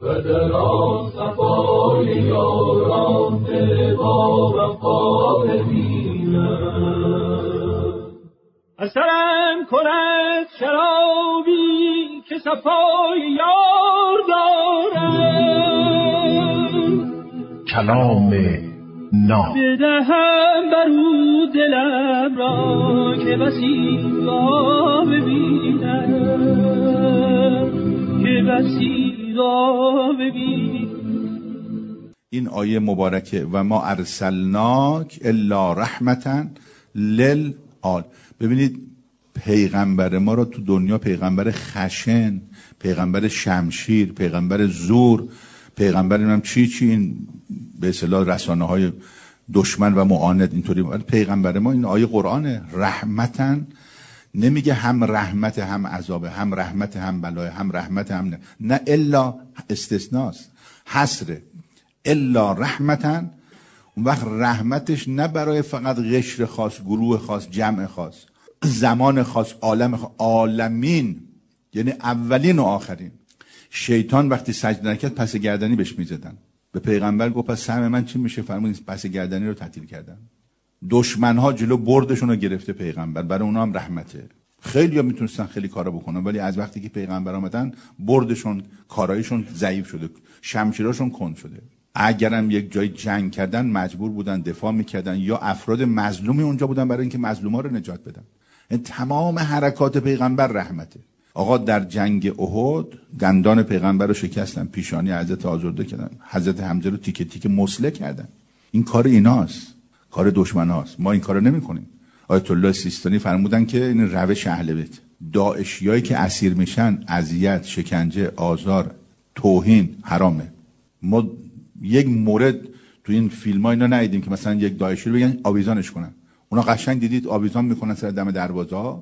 و در آن صفای یاران با وفا بینم. اثرم کند شرابی که صفای یار دارم، کلام ناب بدهم برو دلم را که بسی را ببینم، که بسی را ببینم. این آیه مبارکه و ما ارسلناک الا رحمتا للعالمین. ببینید پیغمبر ما رو تو دنیا پیغمبر خشن، پیغمبر شمشیر، پیغمبر زور، پیغمبر نمیدونم چی این به اصطلاح رسانه‌های دشمن و معاند اینطوری. پیغمبر ما این آیه قرآنه، رحمتا نمیگه هم رحمت هم عذاب، هم رحمت هم بلای، هم رحمت هم نه الا استثناست، حصره، الا رحمتا. اون وقت رحمتش نه برای فقط قشر خاص، گروه خاص، جمع خاص، زمان خاص، عالم خاص، عالمین یعنی اولین و آخرین. شیطان وقتی سجده نکرد پس گردنی بهش میزدن. به پیغمبر گفت پس سهم من چی میشه؟ فرمود پس گردنی رو تعطیل کردن. دشمنها جلو بردشون رو گرفته پیغمبر، برای اونا هم رحمته. خیلی‌ها میتونستن خیلی کارا بکنن ولی از وقتی که پیغمبر آمدن بردشون، کارایشون ضعیف شده، شمشیراشون کند شده. اگرم یک جای جنگ کردن مجبور بودن دفاع میکردن یا افراد مظلومی اونجا بودن برای اینکه مظلوما رو نجات بدن. این تمام حرکات پیغمبر رحمته. آقا در جنگ احد دندان پیغمبر رو شکستن، پیشانی حضرت آزرده کردن، حضرت حمزه رو تیکه تیکه مسله کردن. این کار ایناست، کار دشمناست. ما این کارو نمی‌کنیم. آیت الله سیستانی فرمودن که این روش اهل بیت. داعشیایی که اسیر میشن اذیت، شکنجه، آزار، توهین حرامه. ما یک مورد تو این فیلم‌ها اینا ندیدیم که مثلا یک داعشی رو بگن آویزانش کنن. اونا قشنگ دیدید آویزان میکنن سر دم دروازه‌ها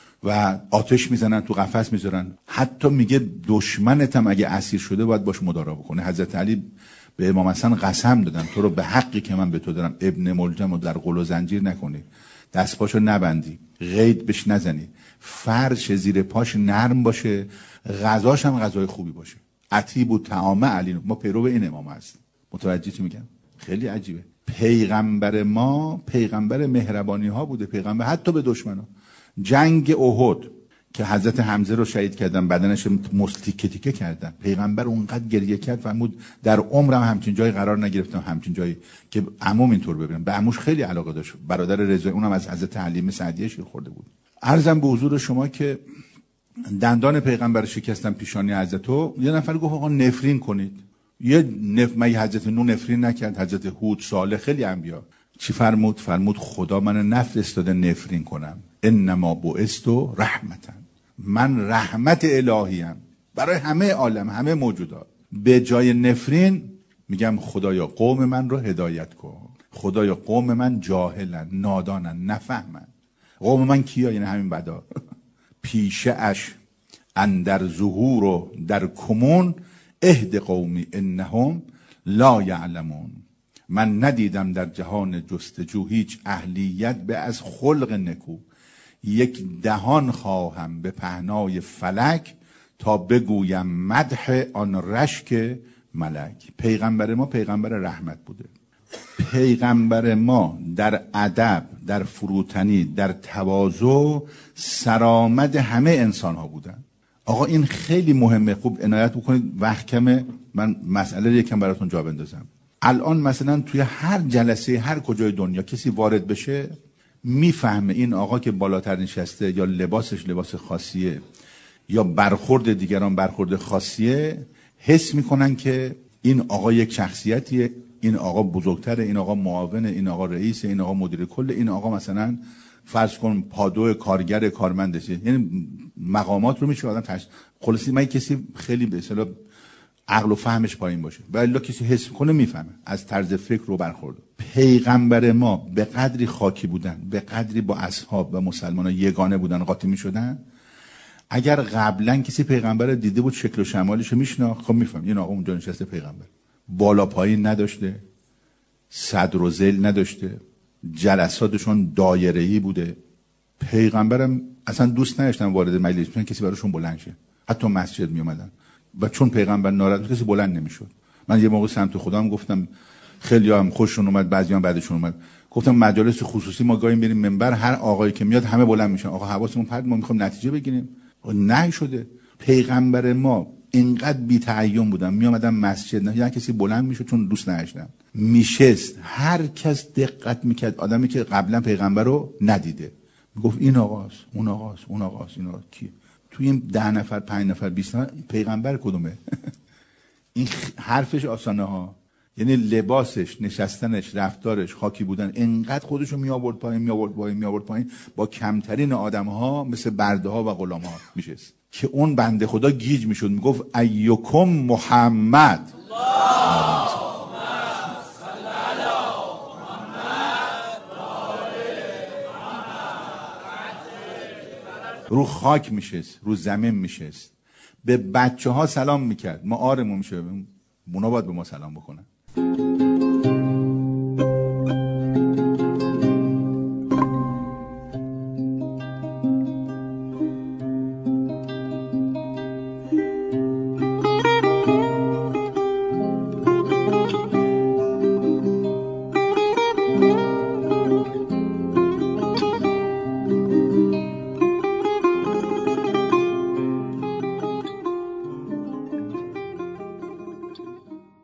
و آتش میزنن، تو قفس میذارن. حتی میگه دشمنت هم اگه اسیر شده باید باش مدارا بکنه. حضرت علی به امام حسن قسم دادن تو رو به حقی که من به تو دارم ابن ملجم رو در قل و زنجیر نکنی، دست پاشو نبندی، قید بهش نزنی، فرش زیر پاش نرم باشه، غذاش هم غذای خوبی باشه. اطیب و طعام علی. ما پیرو این امام هستیم. متوجه چی میگم؟ خیلی عجیبه. پیغمبر ما پیغمبر مهربانی ها بوده، پیغمبر حتی به دشمنا. جنگ احد که حضرت حمزه رو شهید کردن، بدنش تیکه تیکه کردن، پیغمبر اونقدر گریه کرد فرمود در عمرم همچین جایی قرار نگرفتم، همچین جایی که عموم اینطور ببینم. به عموش خیلی علاقه داشت، برادر رضایی، اونم از حضرت حلیمه سعدیه شیر خورده بود. عرضم به حضور شما که دندان پیغمبر شکستن پیشانی حضرتو. یه نفر گفت آقا نفرین کنید. مگه حضرت نوح نفرین نکرد؟ حضرت هود، صالح، خیلی انبیا. چی فرمود؟ فرمود خدا من نفرستاده نفرین کنم. انما بعثت رحمتا. من رحمت الهیم برای همه عالم، همه موجودات. به جای نفرین میگم خدایا قوم من رو هدایت کن. خدایا قوم من جاهلن، نادانن، نفهمن. قوم من کیا؟ یعنی همین بدا. پیشه اش اندر ظهور و در کمون اهد قومی انهم لا یعلمون. من ندیدم در جهان جستجو هیچ اهلیت به از خلق نکو. یک دهان خواهم به پهنای فلک تا بگویم مدح آن رشک ملک. پیغمبر ما پیغمبر رحمت بوده. پیغمبر ما در ادب، در فروتنی، در تواضع سرآمد همه انسان ها بودن. آقا این خیلی مهمه، خوب عنایت بکنید، وقت کمه، من مسئله یکم براتون جا بندازم. الان مثلا توی هر جلسه هر کجای دنیا کسی وارد بشه میفهمه این آقا که بالاتر نشسته یا لباسش لباس خاصیه یا برخورد دیگران برخورد خاصیه، حس میکنن که این آقا یک شخصیتیه، این آقا بزرگتره، این آقا معاونه، این آقا رئیسه، این آقا مدیر کل، این آقا مثلا فرض کن پادو کارگر کارمندشه. یعنی مقامات رو میشه آدم خلاصی من کسی خیلی به اصطلاح عقل و فهمش پایین باشه ولی کسی حس کنه میفهمه از طرز فکر رو برخورد. پیغمبر ما به قدری خاکی بودن، به قدری با اصحاب و مسلمانان یگانه بودن، قاطی میشدن. اگر قبلا کسی پیغمبر دیده بود شکل و شمالش رو میشناخت، خب میفهم این آقا اونجا نشسته پیغمبر. بالا پایین نداشته، صدر و ذیل نداشته، جلساتشون دایره‌ای بوده. پیغمبرم اصلا دوست نداشتن وارد مجلس بشن کسی براشون بلند شه. حتی مسجد می اومدن و چون پیغمبر ناراحت کسی بلند نمیشد. من یه موقع سمت خودم گفتم، خیلی هم خوششون اومد، بعضیام بعدشون اومد، گفتم مجالس خصوصی ما گاهی بریم منبر، هر آقایی که میاد همه بلند میشن، آقا حواسمون پرت، ما میخوایم نتیجه بگیریم. نه شده. پیغمبر ما اینقدر بی تعین بودن، می اومدن مسجد، نه یعنی کسی بلند میشه چون دوست نداشتن، میشست، هر کس دقت میکرد، آدمی که قبلا پیغمبر رو ندیده میگفت این آقاست، اون آقاست، اون آقاست، این آقا کیه؟ توی این 10 نفر 5 نفر 20 نفر پیغمبر کدومه؟ این حرفش آسانه ها، یعنی لباسش، نشستنش، رفتارش، خاکی بودن، انقدر خودشو می آورد پایین با کمترین آدم‌ها مثل برده ها و غلام‌ها میشست که اون بنده خدا گیج میشد، میگفت ایکم محمد، رو خاک میشست، رو زمین میشست، به بچه ها سلام میکرد، ما آرمون میشه، اونا باید به ما سلام بکنن.